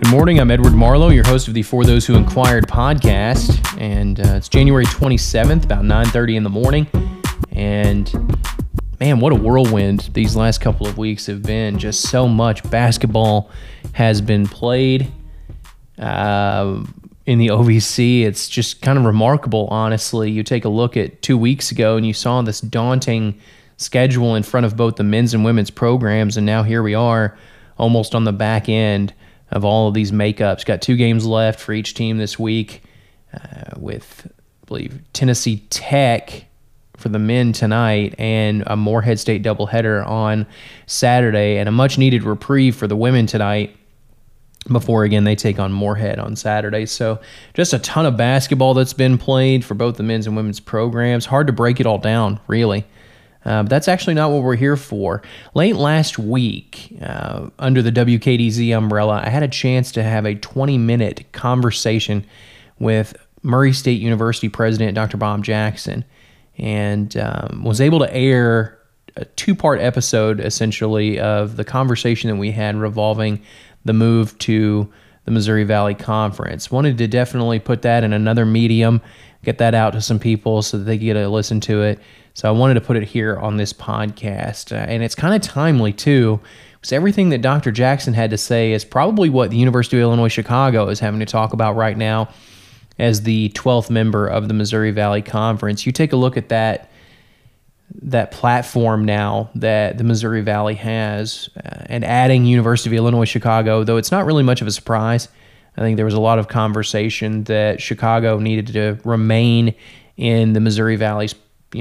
Good morning. I'm Edward Marlowe, your host of the For Those Who Inquired podcast, and it's January 27th, about 9:30 in the morning, and man, what a whirlwind these last couple of weeks have been. Just so much basketball has been played in the OVC. It's just kind of remarkable, honestly. You take a look at 2 weeks ago, and you saw this daunting schedule in front of both the men's and women's programs, and now here we are, almost on the back end of all of these makeups. Got 2 games left for each team this week, with, I believe, Tennessee Tech for the men tonight and a Morehead State doubleheader on Saturday, and a much-needed reprieve for the women tonight before, again, they take on Morehead on Saturday. So just a ton of basketball that's been played for both the men's and women's programs. Hard to break it all down, really. But that's actually not what we're here for. Late last week, under the WKDZ umbrella, I had a chance to have a 20-minute conversation with Murray State University President Dr. Bob Jackson, and was able to air a 2-part episode, essentially, of the conversation that we had revolving the move to the Missouri Valley Conference. Wanted to definitely put that in another medium, get that out to some people so that they get to listen to it. So I wanted to put it here on this podcast. And it's kind of timely, too, because everything that Dr. Jackson had to say is probably what the University of Illinois Chicago is having to talk about right now as the 12th member of the Missouri Valley Conference. You take a look at that platform now that the Missouri Valley has, and adding University of Illinois Chicago, though it's not really much of a surprise. I think there was a lot of conversation that Chicago needed to remain in the Missouri Valley's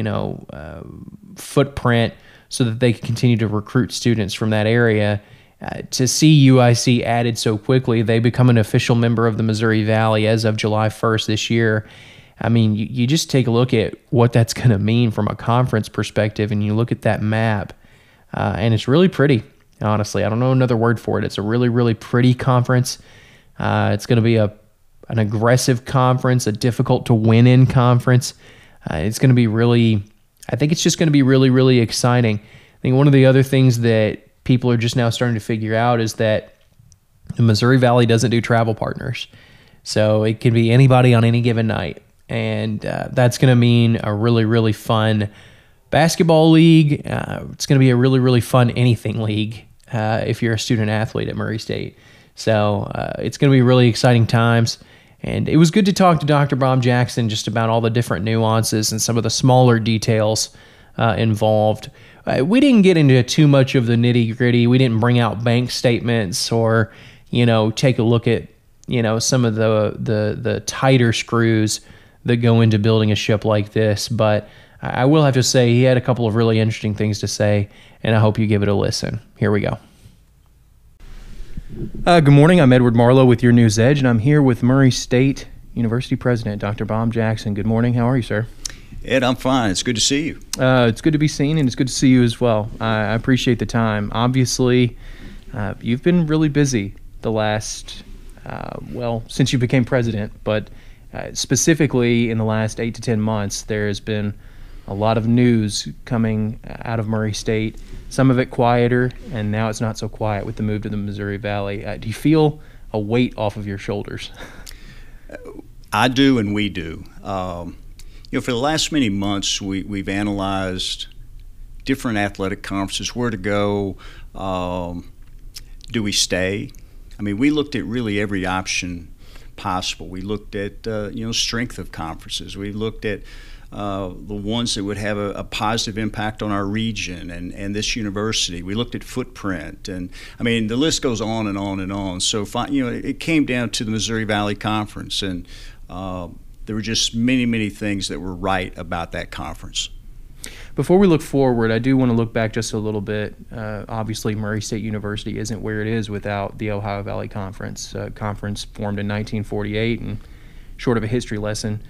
footprint so that they could continue to recruit students from that area. To see UIC added so quickly, they become an official member of the Missouri Valley as of July 1st this year. I mean, you just take a look at what that's going to mean from a conference perspective, and you look at that map, and it's really pretty, honestly. I don't know another word for it. It's a really, really pretty conference. It's going to be an aggressive conference, a difficult-to-win-in conference. It's going to be really, I think it's just going to be really, really exciting. I think one of the other things that people are just now starting to figure out is that the Missouri Valley doesn't do travel partners. So it can be anybody on any given night. And that's going to mean a really, really fun basketball league. It's going to be a really, really fun anything league if you're a student athlete at Murray State. So it's going to be really exciting times. And it was good to talk to Dr. Bob Jackson just about all the different nuances and some of the smaller details involved. We didn't get into too much of the nitty-gritty. We didn't bring out bank statements or, take a look at, some of the tighter screws that go into building a ship like this. But I will have to say he had a couple of really interesting things to say, and I hope you give it a listen. Here we go. Good morning. I'm Edward Marlowe with Your News Edge, and I'm here with Murray State University President Dr. Bob Jackson. Good morning. How are you, sir? Ed, I'm fine. It's good to see you. It's good to be seen, and it's good to see you as well. I appreciate the time. Obviously, you've been really busy the last, since you became president, but specifically in the last 8 to 10 months, there has been a lot of news coming out of Murray State, some of it quieter, and now it's not so quiet with the move to the Missouri Valley. Do you feel a weight off of your shoulders? I do, and we do. For the last many months, we've analyzed different athletic conferences, where to go, do we stay? I mean, we looked at really every option possible. We looked at, strength of conferences. We looked at the ones that would have a positive impact on our region and this university. We looked at footprint, and I mean the list goes on and on and on. So it came down to the Missouri Valley Conference, and there were just many things that were right about that conference. Before we look forward, I do want to look back just a little bit. Obviously, Murray State University isn't where it is without the Ohio Valley Conference. Conference formed in 1948, and short of a history lesson,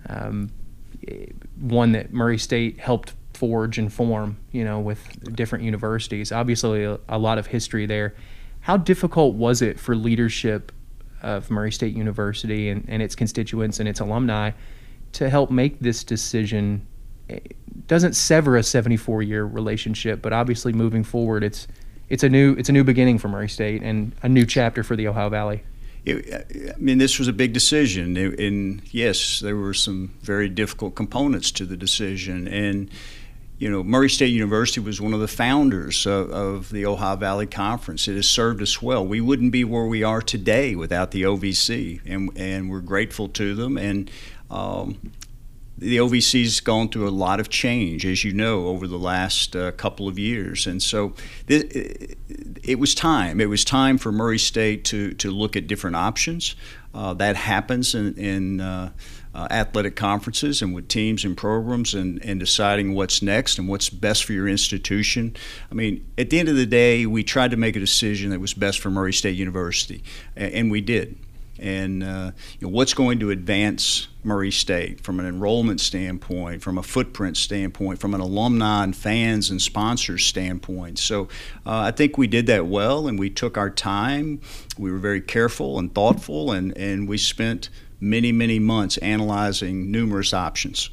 one that Murray State helped forge and form, with different universities. Obviously, a lot of history there. How difficult was it for leadership of Murray State University and its constituents and its alumni to help make this decision? It doesn't sever a 74-year relationship, but obviously moving forward, it's a new beginning for Murray State and a new chapter for the Ohio Valley. I mean, this was a big decision, and yes, there were some very difficult components to the decision. And Murray State University was one of the founders of the Ohio Valley Conference. It has served us well. We wouldn't be where we are today without the OVC, and we're grateful to them. And the OVC's gone through a lot of change, as you know, over the last couple of years. And so it was time. It was time for Murray State to look at different options. That happens in athletic conferences and with teams and programs and deciding what's next and what's best for your institution. I mean, at the end of the day, we tried to make a decision that was best for Murray State University, and we did. And what's going to advance Murray State from an enrollment standpoint, from a footprint standpoint, from an alumni and fans and sponsors standpoint. So I think we did that well, and we took our time. We were very careful and thoughtful, and we spent many months analyzing numerous options.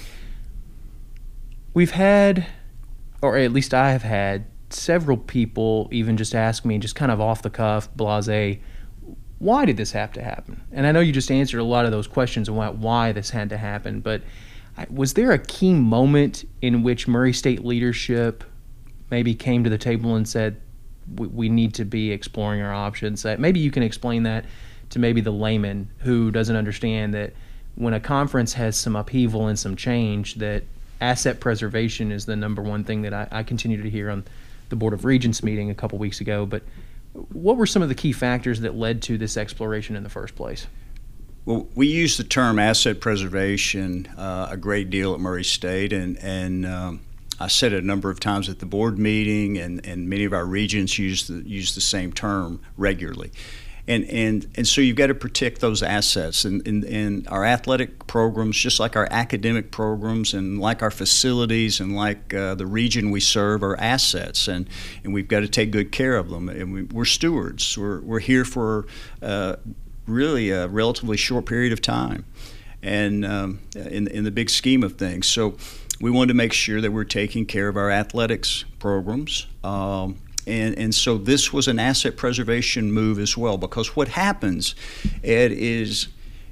We've had, or at least I have had, several people even just ask me, just kind of off the cuff, blasé, why did this have to happen? And I know you just answered a lot of those questions about why this had to happen, but was there a key moment in which Murray State leadership maybe came to the table and said, we need to be exploring our options? Maybe you can explain that to maybe the layman who doesn't understand that when a conference has some upheaval and some change, that asset preservation is the number one thing that I continue to hear on the Board of Regents meeting a couple weeks ago. But what were some of the key factors that led to this exploration in the first place? Well, we use the term asset preservation a great deal at Murray State, and I said it a number of times at the board meeting, and many of our regents use the same term regularly. And so you've got to protect those assets, and our athletic programs, just like our academic programs and like our facilities and like the region we serve, are assets, and we've got to take good care of them. And we're stewards. We're here for really a relatively short period of time, and in the big scheme of things. So we wanted to make sure that we're taking care of our athletics programs. And so this was an asset preservation move as well, because what happens, Ed, is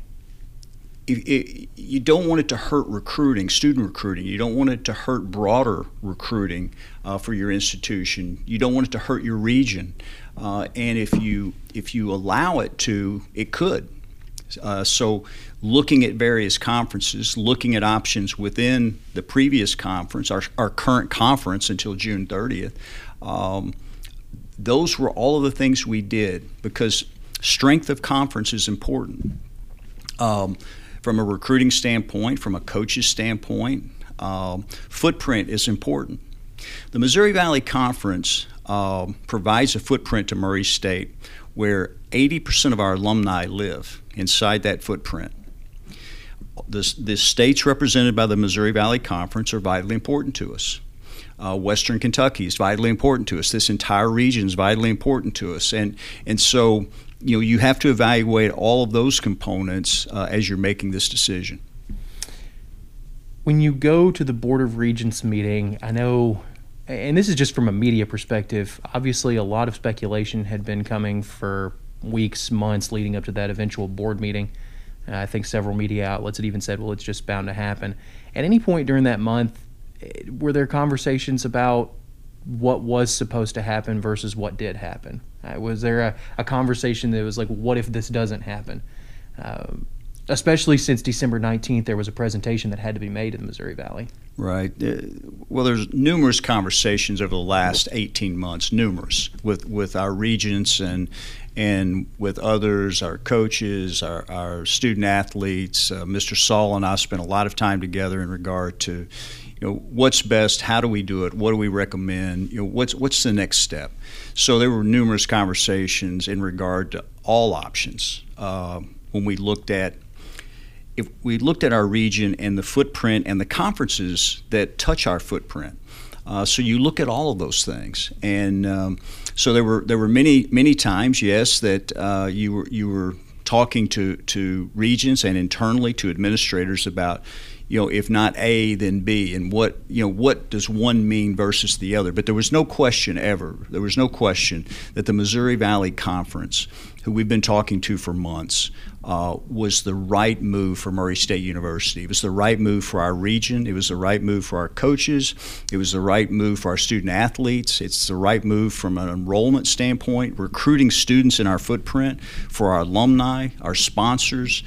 you don't want it to hurt recruiting, student recruiting. You don't want it to hurt broader recruiting for your institution. You don't want it to hurt your region. And if you allow it to, it could. So looking at various conferences, looking at options within the previous conference, our current conference until June 30th, those were all of the things we did, because strength of conference is important. From a recruiting standpoint, from a coach's standpoint, footprint is important. The Missouri Valley Conference provides a footprint to Murray State where 80% of our alumni live inside that footprint. The states represented by the Missouri Valley Conference are vitally important to us. Western Kentucky is vitally important to us. This entire region is vitally important to us. And so you have to evaluate all of those components as you're making this decision. When you go to the Board of Regents meeting, I know, and this is just from a media perspective, obviously a lot of speculation had been coming for weeks, months leading up to that eventual board meeting. I think several media outlets had even said, well, it's just bound to happen. At any point during that month, were there conversations about what was supposed to happen versus what did happen? Was there a conversation that was like, what if this doesn't happen? Especially since December 19th, there was a presentation that had to be made in the Missouri Valley. Right. Well, there's numerous conversations over the last 18 months, numerous, with our regents and with others, our coaches, our student athletes. Mr. Saul and I spent a lot of time together in regard to, what's best, how do we do it, what do we recommend, what's the next step. So there were numerous conversations in regard to all options when we looked at our region and the footprint and the conferences that touch our footprint. So you look at all of those things, and so there were many times, yes, that you were talking to regents and internally to administrators about if not A, then B, and what does one mean versus the other. But there was no question that the Missouri Valley Conference, who we've been talking to for months, was the right move for Murray State University. It was the right move for our region. It was the right move for our coaches. It was the right move for our student athletes. It's the right move from an enrollment standpoint, recruiting students in our footprint, for our alumni, our sponsors.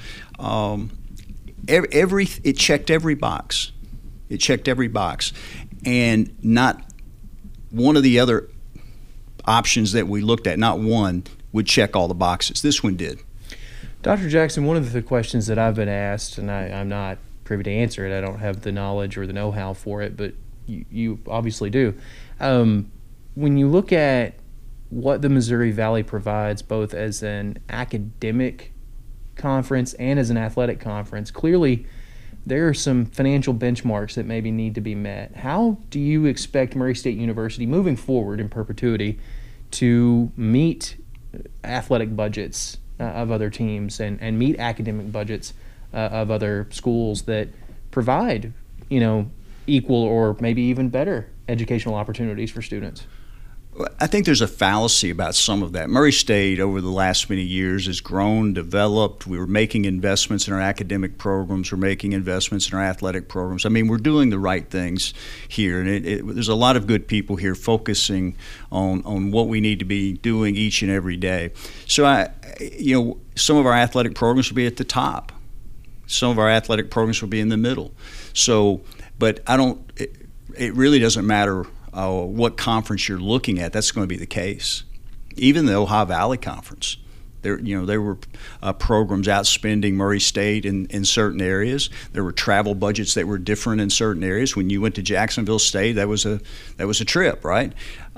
It checked every box. It checked every box. And not one of the other options that we looked at, not one, would check all the boxes. This one did. Dr. Jackson, one of the questions that I've been asked, and I'm not privy to answer it, I don't have the knowledge or the know-how for it, but you obviously do. When you look at what the Missouri Valley provides, both as an academic conference and as an athletic conference, clearly there are some financial benchmarks that maybe need to be met. How do you expect Murray State University, moving forward in perpetuity, to meet athletic budgets of other teams and meet academic budgets of other schools that provide, equal or maybe even better educational opportunities for students? I think there's a fallacy about some of that. Murray State, over the last many years, has grown, developed. We were making investments in our academic programs. We're making investments in our athletic programs. I mean, we're doing the right things here. And there's a lot of good people here focusing on what we need to be doing each and every day. So, some of our athletic programs will be at the top. Some of our athletic programs will be in the middle. So, but it really doesn't matter what conference you're looking at. That's going to be the case. Even the Ohio Valley Conference, there were programs outspending Murray State in certain areas. There were travel budgets that were different in certain areas. When you went to Jacksonville State, that was a trip, right?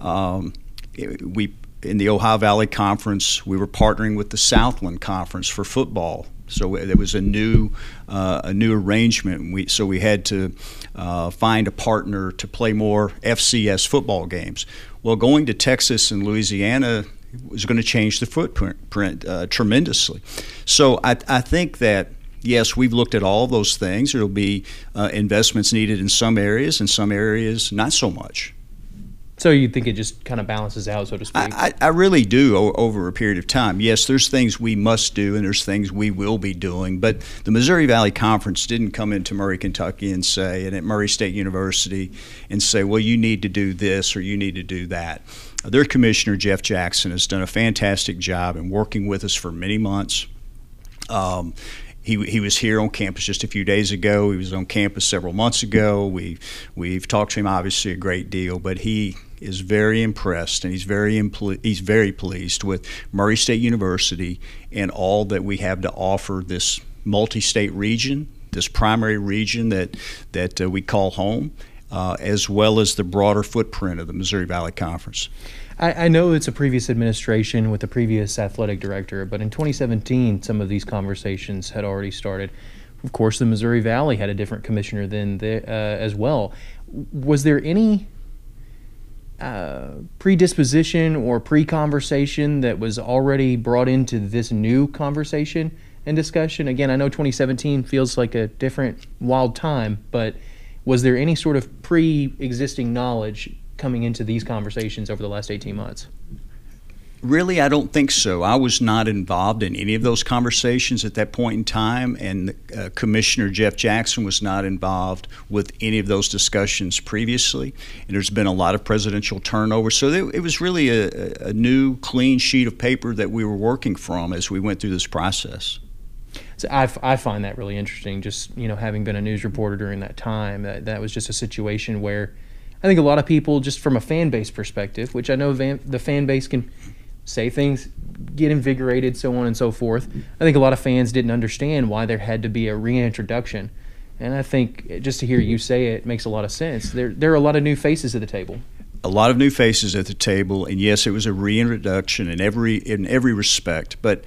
In the Ohio Valley Conference, we were partnering with the Southland Conference for football. So there was a new arrangement. So we had to find a partner to play more FCS football games. Well, going to Texas and Louisiana was going to change the footprint tremendously. So I think that, yes, we've looked at all those things. There will be investments needed in some areas, not so much. So you think it just kind of balances out, so to speak? I really do over a period of time. Yes, there's things we must do and there's things we will be doing, but the Missouri Valley Conference didn't come into Murray, Kentucky and at Murray State University and say, well, you need to do this or you need to do that. Their commissioner, Jeff Jackson, has done a fantastic job in working with us for many months. He was here on campus just a few days ago. He was on campus several months ago. We've talked to him obviously a great deal, but he is very impressed and he's very pleased with Murray State University and all that we have to offer this multi-state region, this primary region that we call home, as well as the broader footprint of the Missouri Valley Conference. I know it's a previous administration with a previous athletic director, but in 2017, some of these conversations had already started. Of course, the Missouri Valley had a different commissioner then as well. Was there any predisposition or pre-conversation that was already brought into this new conversation and discussion? Again, I know 2017 feels like a different wild time, but was there any sort of pre-existing knowledge coming into these conversations over the last 18 months? Really, I don't think so. I was not involved in any of those conversations at that point in time, and Commissioner Jeff Jackson was not involved with any of those discussions previously. And there's been a lot of presidential turnover, so it was really a new, clean sheet of paper that we were working from as we went through this process. So I find that really interesting, just having been a news reporter during that time, that was just a situation where I think a lot of people, just from a fan base perspective, which I know the fan base can say things, get invigorated, so on and so forth. I think a lot of fans didn't understand why there had to be a reintroduction. And I think just to hear you say it makes a lot of sense. There are a lot of new faces at the table. A lot of new faces at the table, and yes, it was a reintroduction in every respect. But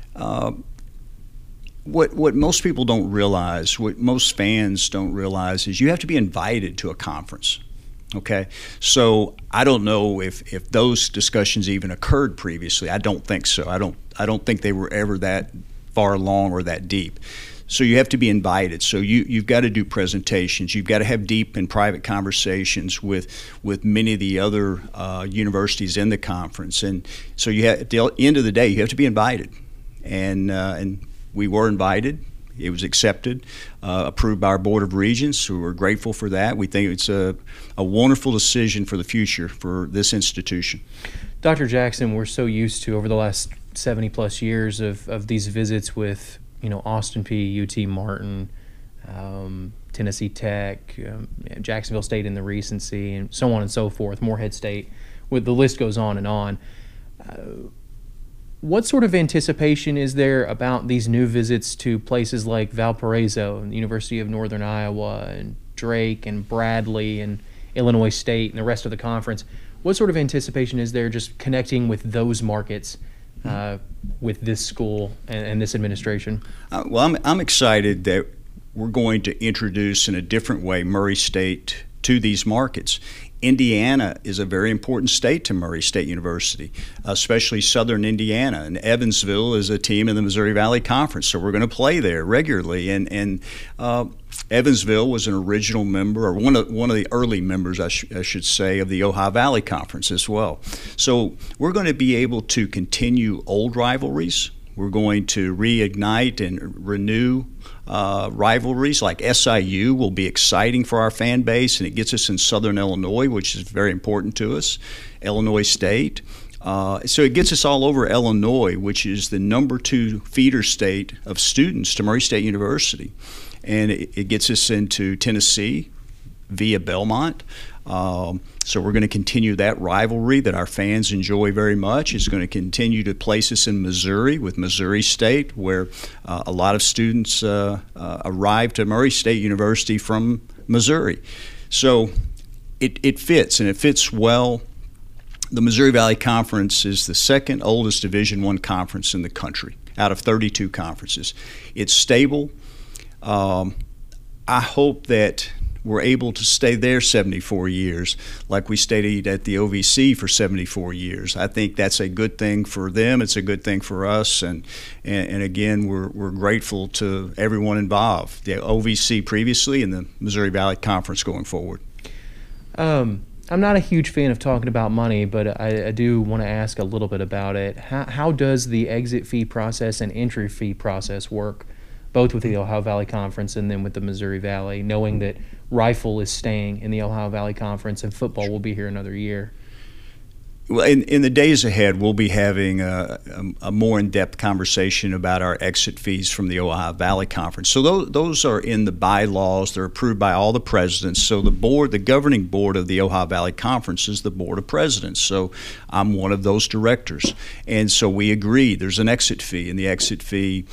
what most people don't realize, what most fans don't realize, is you have to be invited to a conference. Okay, so I don't know if those discussions even occurred previously. I don't think so. I don't think they were ever that far along or that deep. So you have to be invited. So you've got to do presentations. You've got to have deep and private conversations with many of the other universities in the conference. And so at the end of the day, you have to be invited. And we were invited. It was accepted, approved by our Board of Regents, so we're grateful for that. We think it's a wonderful decision for the future for this institution. Dr. Jackson, we're so used to, over the last 70-plus years of these visits with, Austin Peay, UT Martin, Tennessee Tech, Jacksonville State in the recency, and so on and so forth, Morehead State, the list goes on and on. What sort of anticipation is there about these new visits to places like Valparaiso and the University of Northern Iowa and Drake and Bradley and Illinois State and the rest of the conference? What sort of anticipation is there just connecting with those markets with this school and this administration? Well, I'm excited that we're going to introduce in a different way Murray State to these markets. Indiana is a very important state to Murray State University, especially southern Indiana. And Evansville is a team in the Missouri Valley Conference, so we're going to play there regularly. And Evansville was an original member, or one of the early members, I should say, of the Ohio Valley Conference as well. So we're going to be able to continue old rivalries. We're going to reignite and renew rivalries. Like SIU will be exciting for our fan base, and it gets us in southern Illinois, which is very important to us, Illinois State. So it gets us all over Illinois, which is the number 2 feeder state of students to Murray State University. And it gets us into Tennessee via Belmont. So we're going to continue that rivalry that our fans enjoy very much. It's going to continue to place us in Missouri with Missouri State, where a lot of students arrive to Murray State University from Missouri. So it fits, and it fits well. The Missouri Valley Conference is the second oldest Division I conference in the country out of 32 conferences. It's stable. I hope that we're able to stay there 74 years like we stayed at the OVC for 74 years. I think that's a good thing for them. It's a good thing for us. And again, we're grateful to everyone involved, the OVC previously and the Missouri Valley Conference going forward. I'm not a huge fan of talking about money, but I do want to ask a little bit about it. How does the exit fee process and entry fee process work, both with the Ohio Valley Conference and then with the Missouri Valley, knowing that Rifle is staying in the Ohio Valley Conference and football will be here another year? Well, in the days ahead, we'll be having a more in-depth conversation about our exit fees from the Ohio Valley Conference. So those are in the bylaws. They're approved by all the presidents. So the governing board of the Ohio Valley Conference is the board of presidents. So I'm one of those directors. And so we agree there's an exit fee, and the exit fee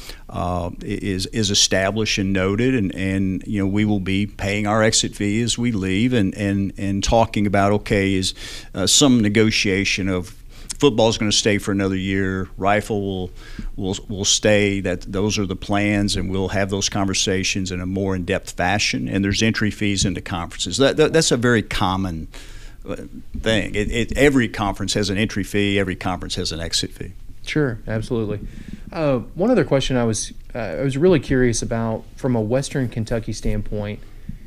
is established and noted, and we will be paying our exit fee as we leave, and talking about, okay, is some negotiation of football is going to stay for another year, Rifle will stay. Those are the plans, and we'll have those conversations in a more in-depth fashion. And there's entry fees into conferences. That's a very common thing. Every conference has an entry fee. Every conference has an exit fee. Sure, absolutely. One other question I was really curious about from a Western Kentucky standpoint.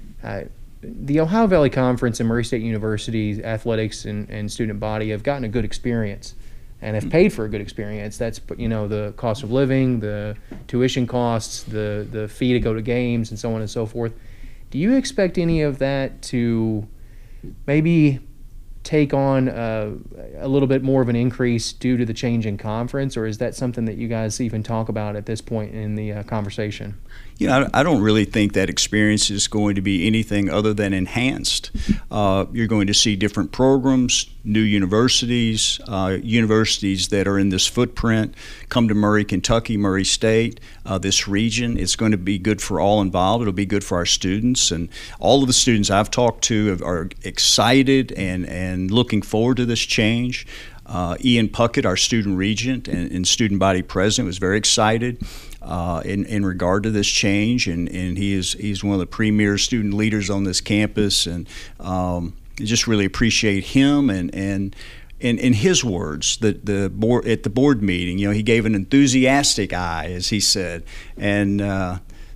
The Ohio Valley Conference and Murray State University's athletics and student body have gotten a good experience and have paid for a good experience. That's the cost of living, the tuition costs, the fee to go to games, and so on and so forth. Do you expect any of that to maybe take on a little bit more of an increase due to the change in conference, or is that something that you guys even talk about at this point in the conversation? I don't really think that experience is going to be anything other than enhanced. You're going to see different programs, new universities, universities that are in this footprint come to Murray, Kentucky, Murray State, this region. It's going to be good for all involved. It'll be good for our students, and all of the students I've talked to are excited and looking forward to this change. Ian Puckett, our student regent and student body president, was very excited in regard to this change, and he's one of the premier student leaders on this campus, and just really appreciate him and in his words, the board at the board meeting, he gave an enthusiastic eye, as he said, and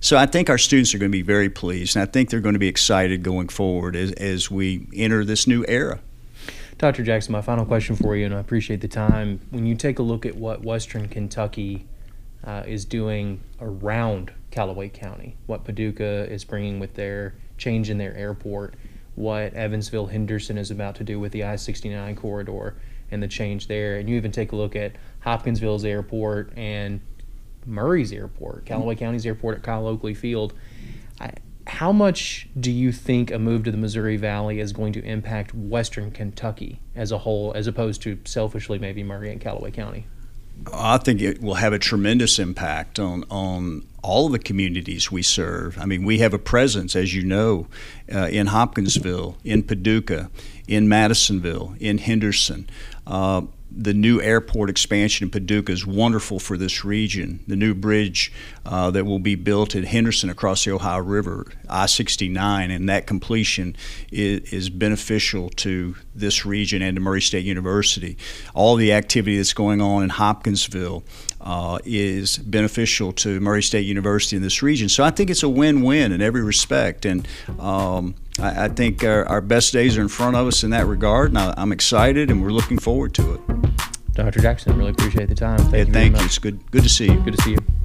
So I think our students are going to be very pleased, and I think they're going to be excited going forward as we enter this new era. Dr. Jackson, my final question for you, and I appreciate the time. When you take a look at what Western Kentucky is doing around Callaway County, what Paducah is bringing with their change in their airport, what Evansville Henderson is about to do with the I-69 corridor and the change there, and you even take a look at Hopkinsville's airport and Murray's airport, Callaway County's airport at Kyle Oakley Field. How much do you think a move to the Missouri Valley is going to impact Western Kentucky as a whole, as opposed to selfishly maybe Murray and Callaway County? I think it will have a tremendous impact on all of the communities we serve. I mean, we have a presence, as you know, in Hopkinsville, in Paducah, in Madisonville, in Henderson. The new airport expansion in Paducah is wonderful for this region. The new bridge that will be built at Henderson across the Ohio River, I-69, and that completion is beneficial to this region and to Murray State University. All the activity that's going on in Hopkinsville is beneficial to Murray State University in this region. So I think it's a win-win in every respect, and I think our best days are in front of us in that regard, and I'm excited, and we're looking forward to it. Dr. Jackson, really appreciate the time. Thank you. It's good to see you. Good to see you.